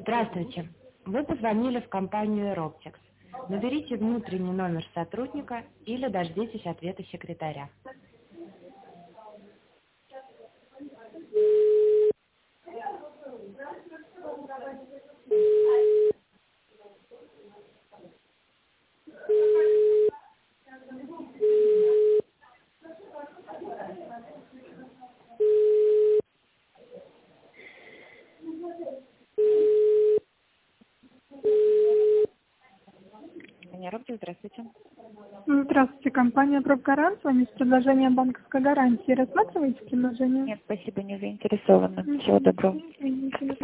Здравствуйте. Вы позвонили в компанию Aeroptex. Наберите внутренний номер сотрудника или дождитесь ответа секретаря. Аэропtex, здравствуйте. Здравствуйте, компания «Пробгарант». С вами с предложением банковской гарантии. Рассматриваете предложение? Нет, спасибо, не заинтересована. Всего доброго. Извините.